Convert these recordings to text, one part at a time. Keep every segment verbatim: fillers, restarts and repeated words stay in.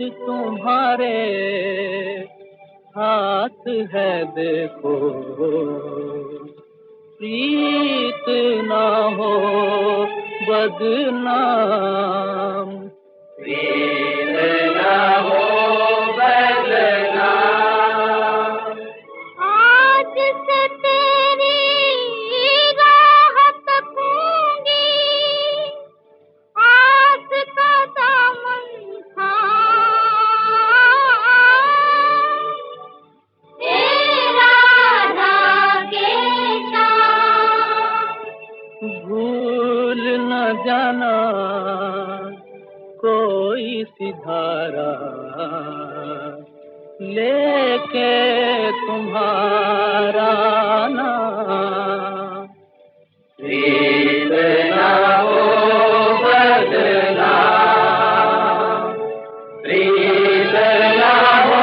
तुम्हारे हाथ है देखो, प्रीत ना हो बदनाम, प्रीत ना हो बदनाम। आज से तेरी राह तकूंगी, आस का दामन थाम, तेरा धागे शाम। भूल न जाना कोई सिधारा लेके तुम्हारा नाम, प्रीत ना हो बदनाम, प्रीत ना हो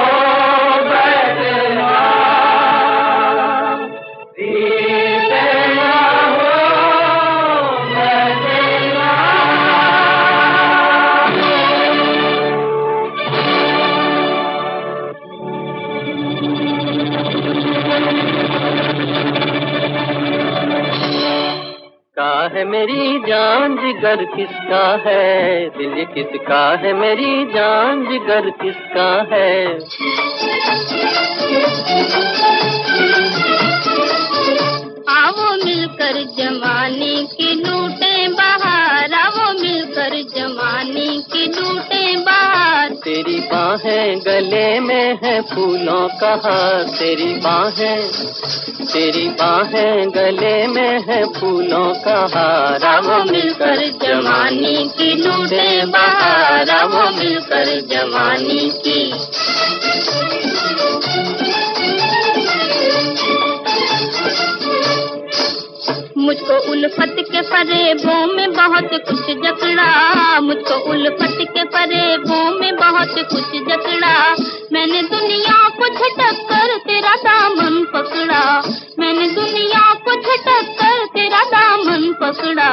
बदनाम, प्रीत ना हो का है मेरी जान जिगर किसका है, दिल ये किसका है, मेरी जान जिगर किसका है। आओ मिलकर जमाने की लूटे बहार, आओ मिलकर जमाने की लूटे बहार। तेरी बाहें गले में है फूलों का हार, तेरी बाहें तेरी बाहें गले में है फूलों का हार। आओ मिलकर जमाने की लूटे बहार, आओ मिलकर जमाने की। मुझको उल्फत के फरेबों में बहुत कुछ जकड़ा, मुझको उल्फत के फरेबों में बहुत कुछ जकड़ा। मैंने दुनिया को झटक कर तेरा दामन पकड़ा, मैंने दुनिया को झटक कर तेरा दामन पकड़ा।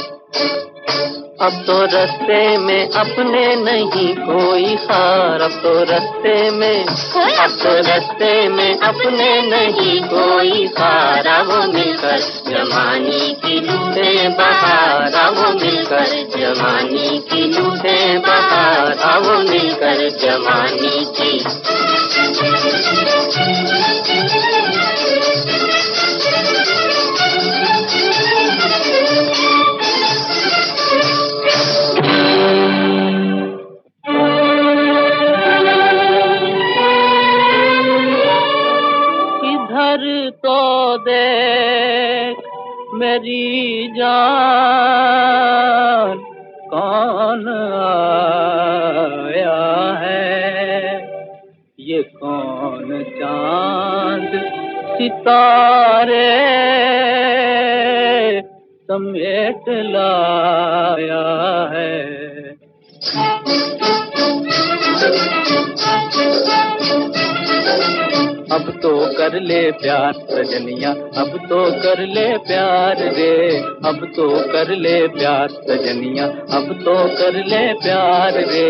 अब तो रास्ते में अपने नहीं कोई हार, अब तो रास्ते में अब तो रास्ते में अपने नहीं कोई हार। वो मिलकर जमाने की लूटे बहार, वो मिलकर जमाने की लूटे बहार, वो मिलकर जमाने की। इधर तो देख मेरी जान कौन आया है, ये कौन चांद सितारे समेट लाया है। अब तो कर ले प्यार सजनिया, अब तो कर ले प्यार रे, अब तो कर ले प्यार सजनिया, अब तो कर ले प्यार रे।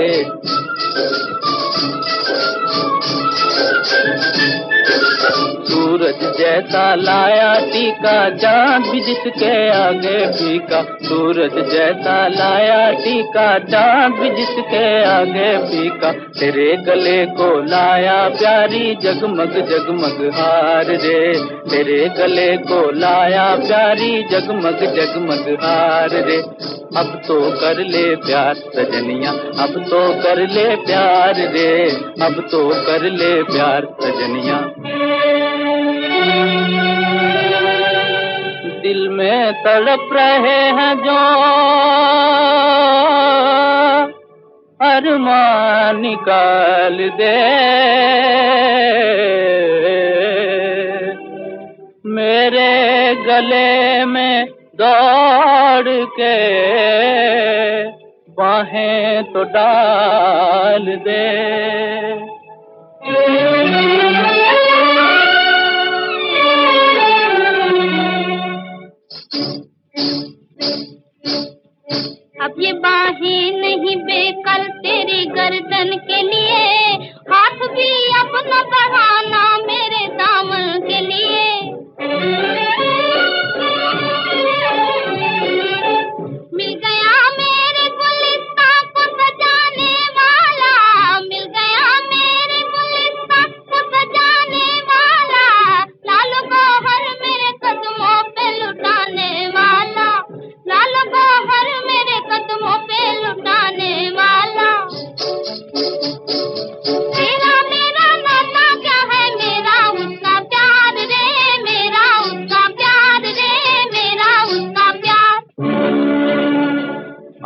सूरज जैसा लाया टीका, चांद भी जिसके आगे फीका, सूरज जैसा लाया टीका, चांद भी जिसके आगे फीका। तेरे गले को लाया प्यारी जगमग जगमग हार रे, तेरे गले को लाया प्यारी जगमग जगमग हार रे। अब तो कर ले प्यार सजनिया, अब तो कर ले प्यार रे, अब तो कर ले प्यार सजनिया। दिल में तड़प रहे हैं जो अरमान निकाल दे, मेरे गले में दौड़ के बाहें तो डाल दे। अब ये बाहें नहीं बेकल तेरी गर्दन के लिए,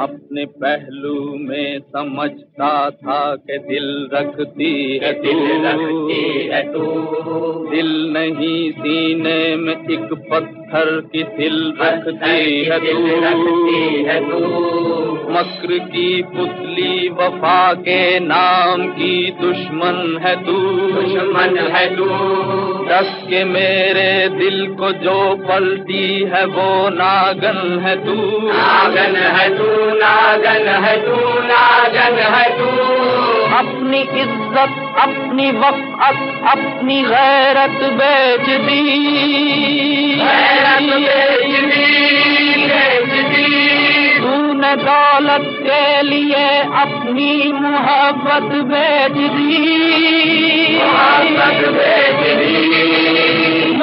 अपने पहलू में समझता था कि दिल रखती है तू, है तू। दिल नहीं सीने में एक पत्थर की दिल रखती है तू, मक्र की पुतली वफा के नाम की दुश्मन है तू, दुश्मन है तू। दस के मेरे दिल को जो पलटी है वो नागन है तू, नागन है तू, नागन है तू, नागन है तू। अपनी इज्जत अपनी वक़्त अपनी गैरत बेच दी, गैरत बेच दी, बेच दी। तूने दौलत के लिए अपनी मोहब्बत बेच दी, मोहब्बत बेच दी।